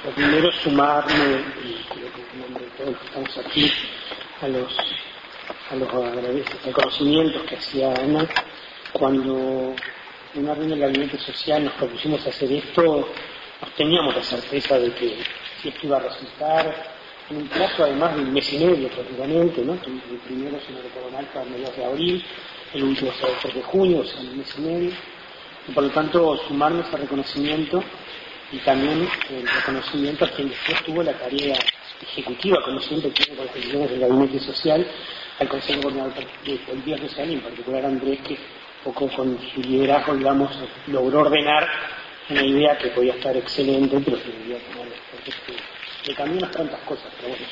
Lo primero es sumarme, y creo que en nombre de todos los que estamos aquí, a los reconocimientos que hacía Ana. Cuando en una reunión del gabinete social nos propusimos hacer esto, no teníamos la certeza de que si esto iba a resultar en un plazo además de un mes y medio prácticamente, ¿no? El primero, si no recuerdo mal, fue a mediados de abril, el último fue a 3 de junio, o sea, un mes y medio. Y por lo tanto, sumarnos al reconocimiento y también el reconocimiento a quien después tuvo la tarea ejecutiva, como siempre tiene con las decisiones del gabinete social, al Consejo Coordinador de Política Social, y en particular a Andrés, que poco con su liderazgo, digamos, logró ordenar una idea que podía estar excelente, pero que debía tomar después le cambió unas tantas cosas, pero bueno,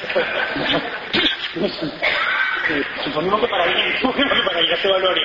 eso suponemos que para bien, que se valore,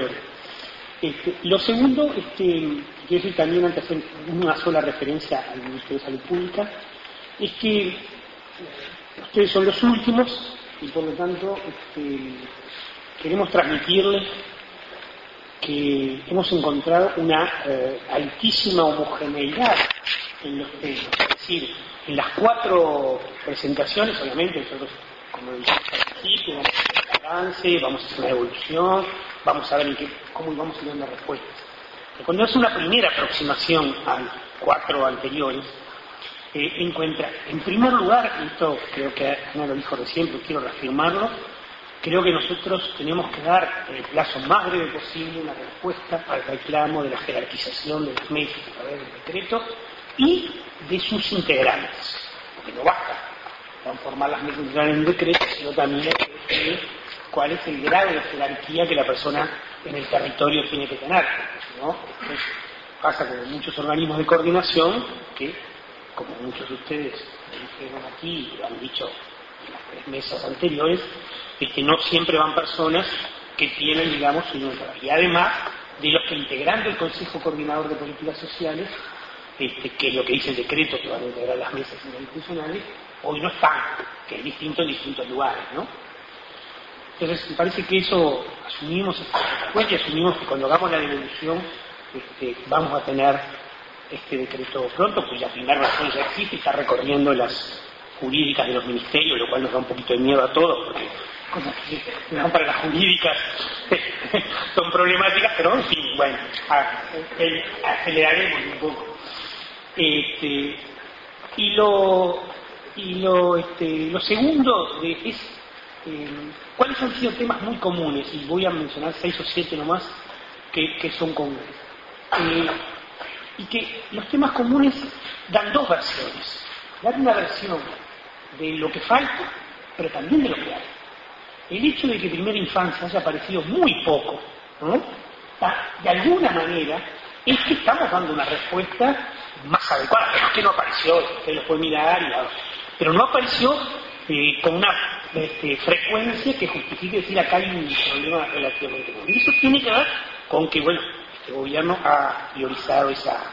lo segundo, quiero decir también, antes de hacer una sola referencia al Ministerio de Salud Pública, es que ustedes son los últimos y por lo tanto queremos transmitirles que hemos encontrado una altísima homogeneidad en los temas. Es decir, en las 4 presentaciones, obviamente, nosotros, como dijimos al principio, vamos a hacer un avance, vamos a hacer una evolución, vamos a ver cómo vamos a ir dando respuestas. Pero cuando hace una primera aproximación a las 4 anteriores, encuentra, en primer lugar, y esto creo que Ana lo dijo recién, pero quiero reafirmarlo, creo que nosotros tenemos que dar en el plazo más breve posible una respuesta al reclamo de la jerarquización de los médicos a través del decreto y de sus integrantes, porque no basta transformar las mesas en un decreto, sino también hay que definir cuál es el grado de jerarquía que la persona en el territorio tiene que tener, ¿no? Entonces, pasa con muchos organismos de coordinación que, como muchos de ustedes dijeron aquí y han dicho en las 3 mesas anteriores, no siempre van personas que tienen, digamos, su neutralidad. Y además de los que integrando el Consejo Coordinador de Políticas Sociales, que es lo que dice el decreto que van a integrar las mesas institucionales, hoy no están, que es distinto en distintos lugares, ¿no? Entonces, me parece que eso asumimos después y asumimos que cuando hagamos la devolución vamos a tener este decreto pronto, pues la primera versión ya existe, está recorriendo las jurídicas de los ministerios, lo cual nos da un poquito de miedo a todos, porque como que no, para las jurídicas son problemáticas, pero en fin, bueno, aceleraremos un poco. Lo segundo es cuáles han sido temas muy comunes, y voy a mencionar 6 o 7 nomás que son comunes. Y que los temas comunes dan 2 versiones. Dan una versión de lo que falta, pero también de lo que hay. El hecho de que primera infancia haya aparecido muy poco, ¿no? De alguna manera, es que estamos dando una respuesta más adecuada, pero es que no apareció, usted lo puede mirar, pero no apareció con una frecuencia que justifique decir acá hay un problema relativamente común. Y eso tiene que ver con que, bueno, este gobierno ha priorizado esa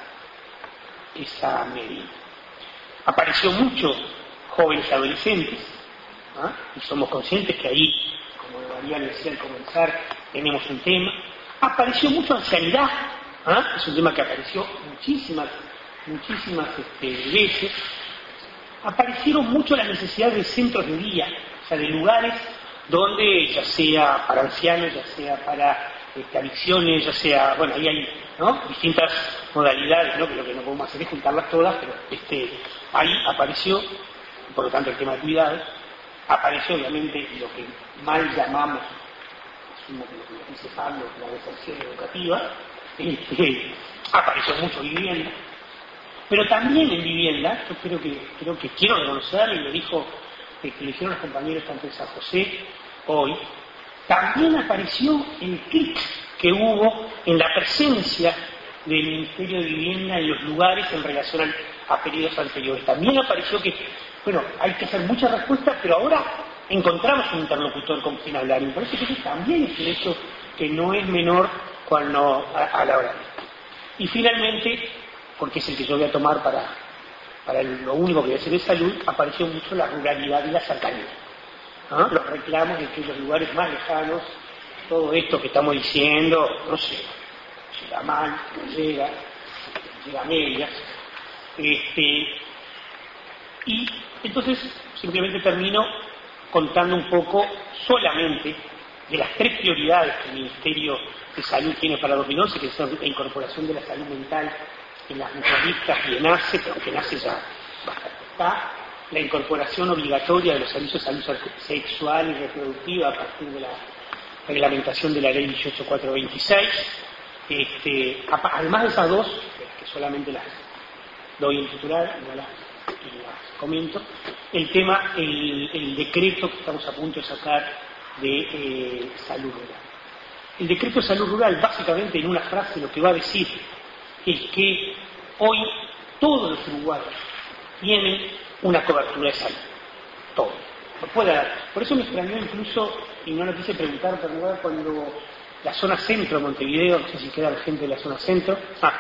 medida. Apareció mucho jóvenes adolescentes, ¿ah? Y somos conscientes que ahí, como María decía al comenzar, tenemos un tema. Apareció mucho ancianidad, ¿ah? Es un tema que apareció muchísimas veces. Aparecieron mucho las necesidades de centros de día, o sea, de lugares donde, ya sea para ancianos, ya sea para adicciones, ya sea, bueno, ahí hay, ¿no?, distintas modalidades, ¿no?, que lo que no podemos hacer es juntarlas todas, pero ahí apareció, por lo tanto, el tema de cuidados. Apareció, obviamente, lo que mal llamamos, asumo que lo que dice Pablo, la deserción educativa. Apareció mucho vivienda. Pero también en vivienda, yo creo que quiero reconocer, y lo dijo, que lo hicieron los compañeros tanto de San José hoy, también apareció el clic que hubo en la presencia del Ministerio de Vivienda en los lugares en relación a periodos anteriores. También apareció que, bueno, hay que hacer muchas respuestas, pero ahora encontramos un interlocutor con quien hablar. Y me parece que eso también es un hecho que no es menor cuando a la hora de esto. Y finalmente, porque es el que yo voy a tomar para lo único que voy a hacer de salud, apareció mucho la ruralidad y la cercanía, ¿no? Los reclamos de que los lugares más lejanos, todo esto que estamos diciendo, no sé, llega mal, no llega a medias, Y entonces simplemente termino contando un poco solamente de las 3 prioridades que el Ministerio de Salud tiene para 2011, que son la incorporación de la salud mental en las mutualistas y en ACE, pero aunque en ACE ya está, la incorporación obligatoria de los servicios de salud sexual y reproductiva a partir de la reglamentación de la ley 18426. Además de esas 2, que solamente las doy en titular, no las comento, el decreto que estamos a punto de sacar de salud rural. El decreto de salud rural, básicamente en una frase, lo que va a decir es que hoy todos los uruguayos tienen una cobertura de salud. Todo. No puede haber. Por eso me extrañó incluso, y no lo quise preguntar, pero cuando la zona centro de Montevideo, no sé si queda gente de la zona centro,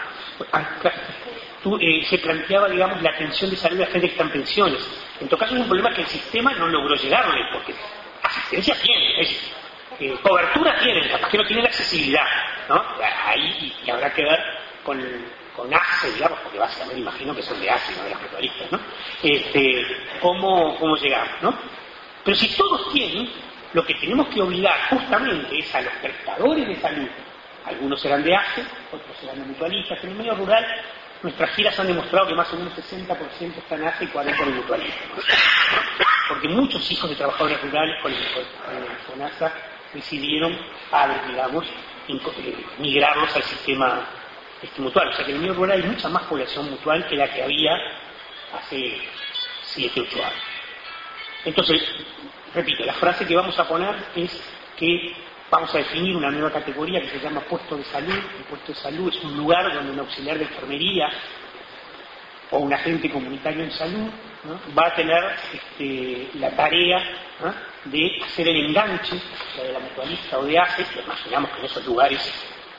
se planteaba, digamos, la atención de salud de la gente que está en pensiones. En todo caso es un problema que el sistema no logró llegarle, porque asistencia tiene, cobertura tiene, capaz que no tiene la accesibilidad, ¿no? Ahí y habrá que ver con ACE, digamos, porque básicamente imagino que son de ACE, no de las mutualistas, ¿no? ¿Cómo llegamos, ¿no? Pero si todos tienen, lo que tenemos que obligar justamente es a los prestadores de salud. Algunos serán de ACE, otros serán de mutualistas. En el medio rural, nuestras giras han demostrado que más o menos 60% están ACE y 40% de mutualistas. Porque muchos hijos de trabajadores rurales con ASA decidieron, padres, digamos, migrarlos al sistema mutual. O sea que en el medio rural hay mucha más población mutual que la que había hace 7, 8 años. Entonces, repito, la frase que vamos a poner es que vamos a definir una nueva categoría que se llama puesto de salud. El puesto de salud es un lugar donde un auxiliar de enfermería o un agente comunitario en salud, ¿no?, va a tener la tarea, ¿no?, de hacer el enganche, ya de la mutualista o de ACE. Imaginamos que en esos lugares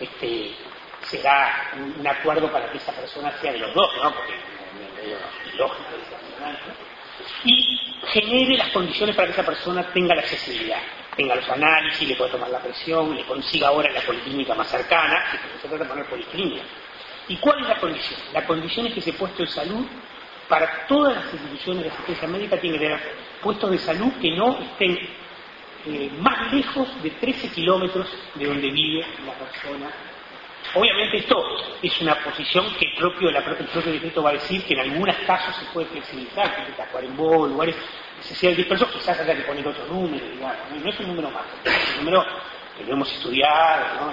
será un acuerdo para que esa persona sea de los dos, ¿no?, porque es medio ilógico, ¿no?, y genere las condiciones para que esa persona tenga la accesibilidad, tenga los análisis, le pueda tomar la presión, le consiga ahora en la policlínica más cercana, que se trata de poner policlínica. ¿Y cuál es la condición? La condición es que ese puesto de salud, para todas las instituciones de asistencia médica, tiene que tener puestos de salud que no estén más lejos de 13 kilómetros de donde vive la persona. Obviamente esto es una posición que el propio decreto va a decir que en algunos casos se puede flexibilizar, porque Tacuarembó, lugares esenciales dispersos, quizás haya que poner otro número, digamos, ¿no? No es un número más, es un número que lo hemos estudiado, ¿no?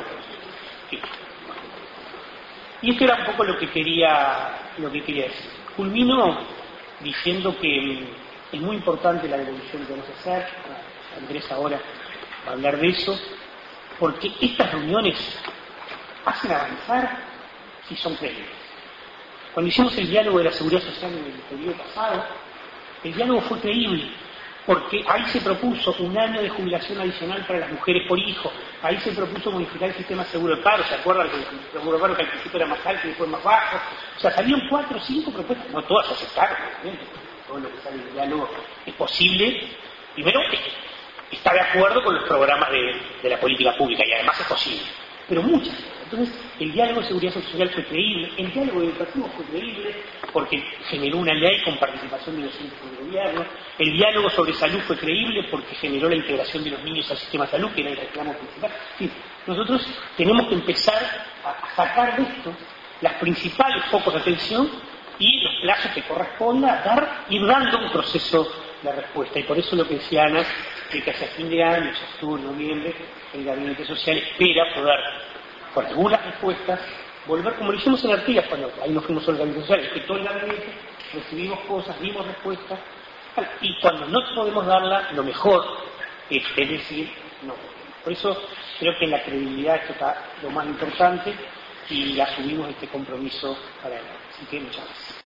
Y esto era un poco lo que quería decir. Culmino diciendo que es muy importante la devolución que vamos a hacer. Andrés ahora va a hablar de eso, porque estas reuniones hacen avanzar si son creíbles. Cuando hicimos el diálogo de la seguridad social en el periodo pasado, el diálogo fue creíble, porque ahí se propuso 1 año de jubilación adicional para las mujeres por hijo, ahí se propuso modificar el sistema de seguro de paro. ¿Se acuerdan que el seguro de paro que al principio era más alto y después más bajo? O sea, salieron 4 o 5 propuestas, no todas se aceptaron, obviamente. Todo lo que sale del diálogo es posible. Primero, está de acuerdo con los programas de la política pública, y además es posible, pero muchas. Entonces, el diálogo de seguridad social fue creíble, el diálogo educativo fue creíble porque generó una ley con participación de los entes del gobierno, el diálogo sobre salud fue creíble porque generó la integración de los niños al sistema de salud, que era el reclamo principal. En fin, nosotros tenemos que empezar a sacar de esto las principales focos de atención y los plazos que corresponda ir dando un proceso de respuesta. Y por eso lo que decía Ana, que hacia fin de año, octubre, noviembre, el Gabinete Social espera poder, con algunas respuestas, volver, como lo hicimos en Artigas, cuando ahí nos fuimos al Gabinete Social, que todo el gabinete, recibimos cosas, dimos respuestas, y cuando no podemos darla, lo mejor es decir, no. Por eso creo que en la credibilidad esto está lo más importante, y asumimos este compromiso para él. Así que muchas gracias.